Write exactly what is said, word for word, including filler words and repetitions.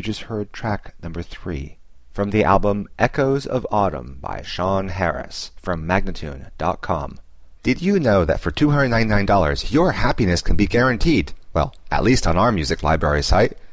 just heard track number three from the album Echoes of Autumn by Sean Harris from Magnatune dot com. Did you know that for two hundred ninety-nine dollars your happiness can be guaranteed? Well, at least on our music library site.